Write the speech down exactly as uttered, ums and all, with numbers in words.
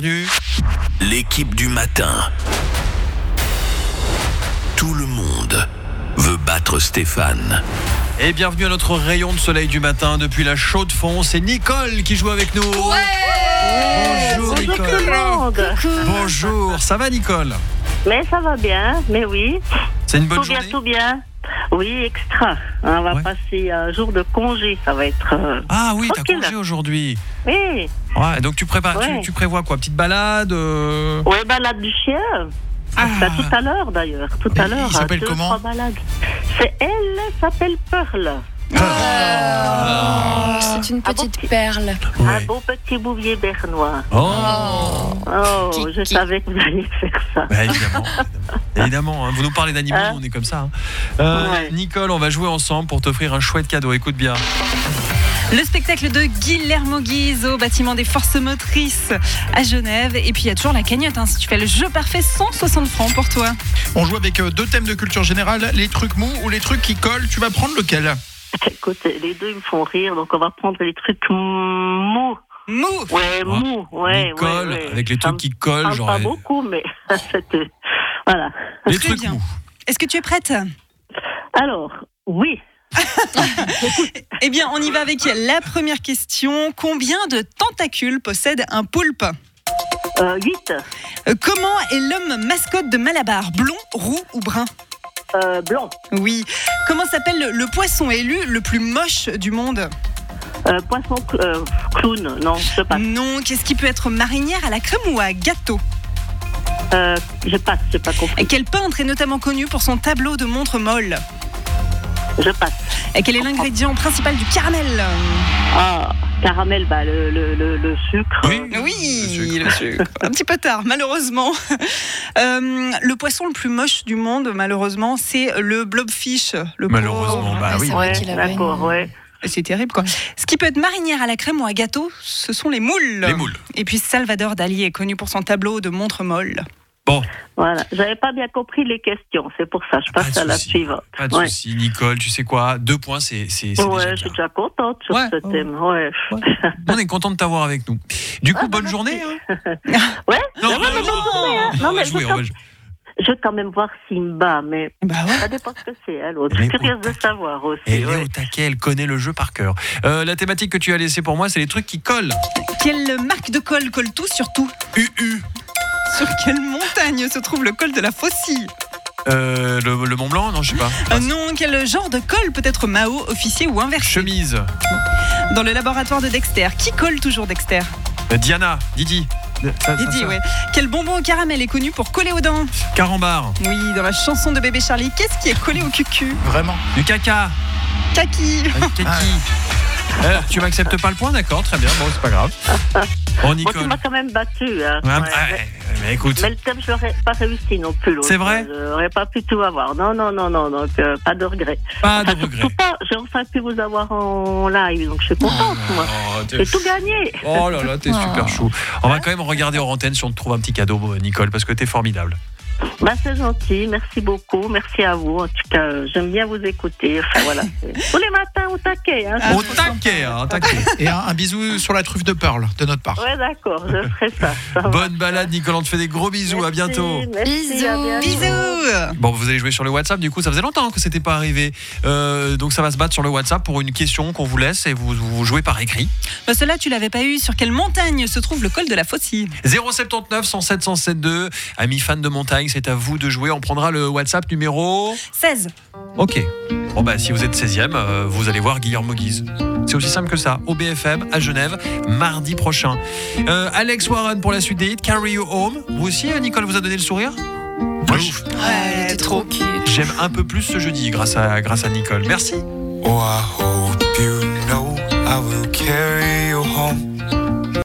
bienvenue. L'équipe du matin. Tout le monde veut battre Stéphane. Et bienvenue à notre rayon de soleil du matin depuis la Chaux-de-Fonds. C'est Nicole qui joue avec nous. Ouais. Bonjour, Bonjour Nicole. tout le monde. Bonjour, ça va Nicole? Mais ça va bien, mais oui. C'est une bonne tout journée. bien, tout bien. Oui, extra. On va Ouais. passer un jour de congé, ça va être. Euh... Ah oui, t'as tranquille. congé aujourd'hui. Oui. Ouais, donc tu prépares, Ouais. tu, tu prévois quoi? Petite balade euh... Ouais, balade du chien. Ah. Bah, tout à l'heure d'ailleurs, tout à Et l'heure. il s'appelle deux, comment trois balades. C'est elle, s'appelle Pearl. Ah. C'est une Ah bon, petite perle. Un Ouais. beau petit bouvier bernois. Oh, Oh, Kiki. je savais que vous alliez faire ça. bah, évidemment. Évidemment, hein. Vous nous parlez d'animaux, Hein on est comme ça. Hein. Euh, Ouais. Nicole, on va jouer ensemble pour t'offrir un chouette cadeau. Écoute bien. Le spectacle de Guillermo Guise au bâtiment des forces motrices à Genève. Et puis il y a toujours la cagnotte. Hein. Si tu fais le jeu parfait, cent soixante francs pour toi. On joue avec euh, deux thèmes de culture générale, les trucs mous ou les trucs qui collent. Tu vas prendre lequel? Écoute, les deux ils me font rire, donc on va prendre les trucs mous. Mou. Ouais, mou, ouais, Nicole, ouais, ouais. avec les Ça trucs me qui collent, parle genre pas beaucoup, mais c'était... Voilà. les Très trucs bien. mous. Est-ce que tu es prête? Alors, oui. Eh bien, on y va avec la première question. Combien de tentacules possède un poulpe? Euh, huit. Euh, Comment est l'homme mascotte de Malabar? Blond, roux ou brun? Euh, blanc. Oui. Comment s'appelle le, le poisson élu le plus moche du monde? Euh, poisson cl- euh, clown. Non, je passe. Non. Qu'est-ce qui peut être marinière à la crème ou à gâteau? Euh, je passe, j'ai pas compris. Et quel peintre est notamment connu pour son tableau de montre molle? Je passe. Et quel est l'ingrédient principal du caramel? Ah, caramel, bah, le, le, le, le sucre. Oui. Oui, le sucre. Un petit peu tard, malheureusement. Euh, le poisson le plus moche du monde, malheureusement, c'est le blobfish. Le Malheureusement, pauvre. bah oui. c'est vrai Ouais, qu'il avait d'accord, une- ouais. C'est terrible, quoi. Ce qui peut être marinière à la crème ou à gâteau, ce sont les moules. Les moules. Et puis Salvador Dali est connu pour son tableau de montre molle. Bon, Voilà. J'avais pas bien compris les questions, c'est pour ça. Je pas passe de à la souci. suivante. Pas de Ouais. souci, Nicole. Tu sais quoi? Deux points, c'est c'est c'est Ouais, déjà je suis bien. déjà contente sur Ouais. ce thème. Ouais. On est content de t'avoir avec nous. Du coup, Ah, bah, bonne merci. journée. Hein. Ouais. Non, Ouais, non, mais non, bonne journée, hein. on Non, va mais jouer, je on va vais jouer. Je vais quand même voir s'il me bat, mais Bah ouais. ça dépend ce que c'est, elle. Je Mais suis curieuse au de savoir aussi. Elle est ouais. au taquet, elle connaît le jeu par cœur. Euh, la thématique que tu as laissée pour moi, c'est les trucs qui collent. Quelle marque de colle colle tout sur tout? U U. Sur quelle montagne se trouve le col de la Faucille? Euh, le, le Mont Blanc, non, je sais pas. Euh, Non, quel genre de colle peut être Mao, officier ou inversé? Chemise. Dans le laboratoire de Dexter, qui colle toujours Dexter? Euh, Diana, Didi. Euh, ça- ça- Didi, ça. ouais. Quel bonbon au caramel est connu pour coller aux dents? Carambar. Oui, dans la chanson de Bébé Charlie, qu'est-ce qui est collé au cucu? Vraiment? Du caca. Kaki. Euh, Kaki. Euh, tu m'acceptes pas le point, d'accord, très bien, bon, c'est pas grave. Bon, Bon, tu Nicole. m'as quand même battu. Hein. Ouais, Ouais, ah, mais, mais écoute, mais le thème, je n'aurais pas réussi non plus. l'autre. C'est vrai Je n'aurais pas pu tout avoir. Non, non, non, non. Donc, euh, pas de regret. pas de Enfin, regret. surtout pas. J'ai enfin pu vous avoir en live, donc je suis contente, moi. Oh, t'es J'ai tout gagné. Oh là là, t'es Oh. super chou. On va quand même regarder hors antenne si on te trouve un petit cadeau, Nicole, parce que t'es formidable. Bah, c'est gentil. Merci beaucoup. Merci à vous. En tout cas, euh, j'aime bien vous écouter. Enfin, voilà. c'est- Tous les matins au taquet. Hein, Ah, Au taquet, hein, au taquet. Et un, un bisou sur la truffe de Pearl de notre part. Ouais, d'accord. Je ferai ça. Ça va. Bonne balade, Nicole, on te fait des gros bisous, à Merci, bientôt. Merci, Bisous. à bientôt. Bisous. Bon, vous allez jouer sur le WhatsApp, du coup, ça faisait longtemps que c'était pas arrivé. Euh, donc ça va se battre sur le WhatsApp pour une question qu'on vous laisse et vous, vous jouez par écrit. Bah, cela, tu l'avais pas eu. Sur quelle montagne se trouve le col de la Faucille? zéro sept neuf, cent sept, cent sept deux. Amis fans de montagne, c'est à vous de jouer. On prendra le WhatsApp numéro... seize. Ok. Bon bah si vous êtes seizième, euh, vous allez voir Guillermo Guise. C'est aussi simple que ça. Au B F M à Genève, mardi prochain. Euh, Alex Warren pour la suite des hits. Carry You Home. Vous aussi, euh, Nicole vous a donné le sourire? Moi, je- Ouais, elle était trop cute. J'aime un peu plus ce jeudi grâce à, grâce à Nicole. Merci. Oh, I hope you know I will carry you home.